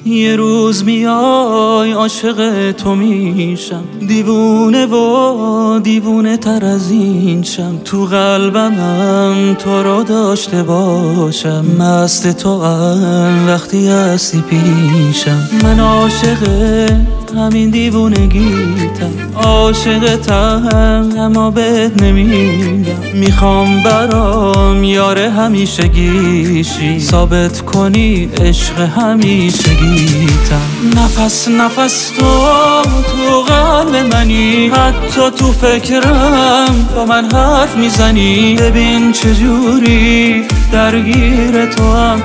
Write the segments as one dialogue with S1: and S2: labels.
S1: یه روز میای عاشق تو میشم، دیوونه و دیوونه تر از این شم. تو قلبم تو رو داشته باشم، مست تو هم وقتی هستی پیشم. من عاشق همین دیوونگیتم، عاشقتم اما بهت نمیدم. میخوام برام یاره همیشگیشی، ثابت کنی عشق همیشگیتم. نفس نفس تو قلب منی، حتی تو فکرم با من حرف میزنی. ببین چجوری درگیر تو هم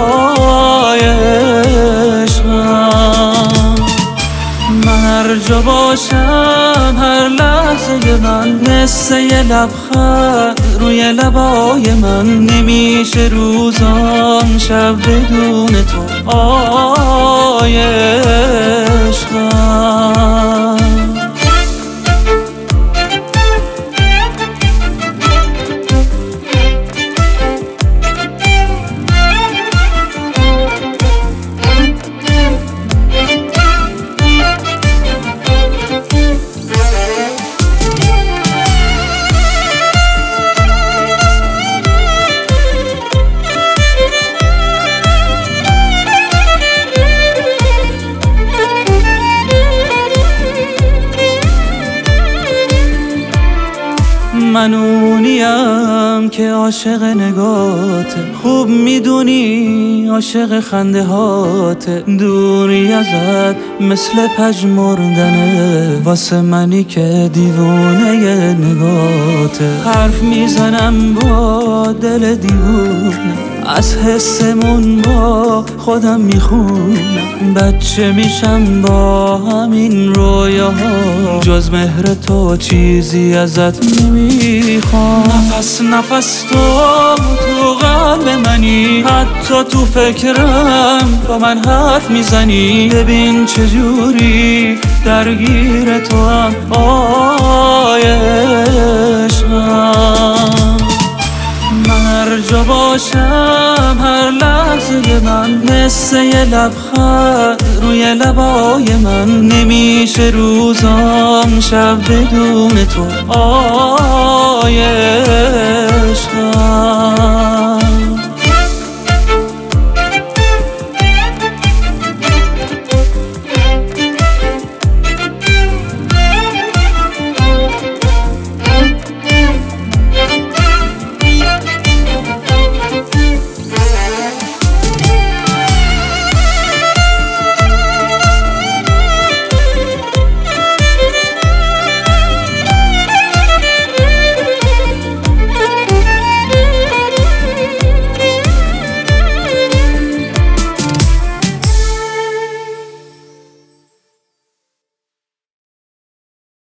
S1: عشقم. من هر جا باشم هر لحظه من مثل یه لبخند روی لبای من. نمیشه روزان شب بدون تو عشقم. من اونیم که عاشق نگاته، خوب میدونی عاشق خنده هاته. دوری ازت مثل پژمردنه واسه منی که دیوونه نگاته. حرف میزنم با دل دیوونه، از حسمون با خودم میخونم. بچه میشم با همین رویاها، جز مهر تو چیزی ازت نمیخوام. نفس نفس تو قلب منی، حتی تو فکرم با من حرف میزنی. ببین چجوری درگیر تو هم عشقم. من هر جا باشم هر لحظه من مثل یه لبخند روی لبای من. نمیشه روزام شب بدون تو